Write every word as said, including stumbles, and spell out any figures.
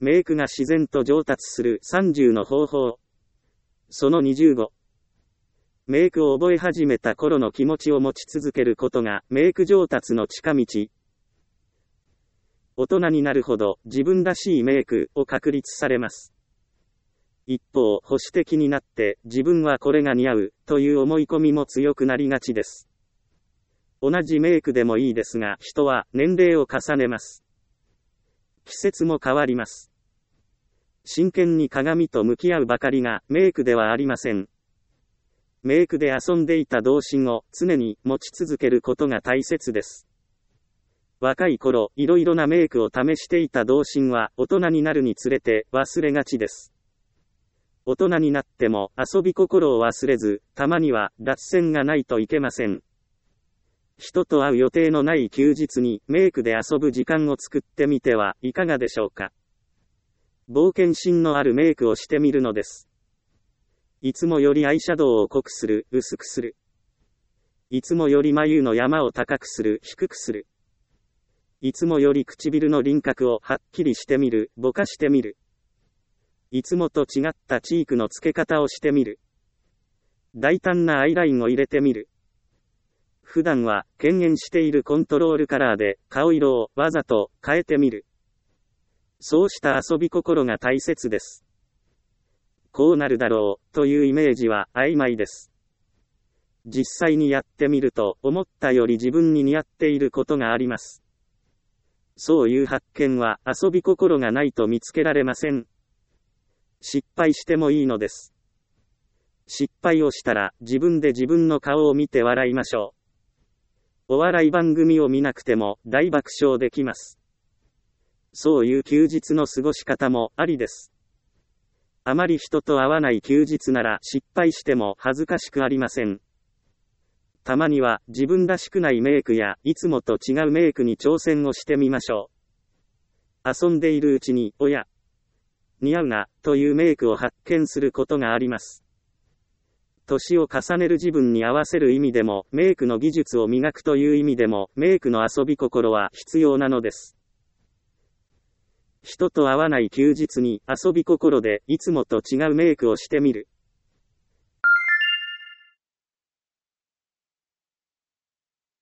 メイクが自然と上達するさんじゅうの方法。そのにじゅうご。メイクを覚え始めた頃の気持ちを持ち続けることがメイク上達の近道。大人になるほど自分らしいメイクを確立されます。一方、保守的になって自分はこれが似合うという思い込みも強くなりがちです。同じメイクでもいいですが、人は年齢を重ねます。季節も変わります。真剣に鏡と向き合うばかりがメイクではありません。メイクで遊んでいた童心を常に持ち続けることが大切です。若い頃、いろいろなメイクを試していた童心は大人になるにつれて忘れがちです。大人になっても遊び心を忘れず、たまには脱線がないといけません。人と会う予定のない休日にメイクで遊ぶ時間を作ってみてはいかがでしょうか。冒険心のあるメイクをしてみるのです。いつもよりアイシャドウを濃くする、薄くする。いつもより眉の山を高くする、低くする。いつもより唇の輪郭をはっきりしてみる、ぼかしてみる。いつもと違ったチークの付け方をしてみる。大胆なアイラインを入れてみる。普段は敬遠しているコントロールカラーで顔色をわざと変えてみる。そうした遊び心が大切です。こうなるだろうというイメージは曖昧です。実際にやってみると思ったより自分に似合っていることがあります。そういう発見は遊び心がないと見つけられません。失敗してもいいのです。失敗をしたら自分で自分の顔を見て笑いましょう。お笑い番組を見なくても大爆笑できます。そういう休日の過ごし方もありです。あまり人と会わない休日なら失敗しても恥ずかしくありません。たまには自分らしくないメイクやいつもと違うメイクに挑戦をしてみましょう。遊んでいるうちに、おや、似合うな、というメイクを発見することがあります。年を重ねる自分に合わせる意味でも、メイクの技術を磨くという意味でも、メイクの遊び心は必要なのです。人と会わない休日に遊び心でいつもと違うメイクをしてみる。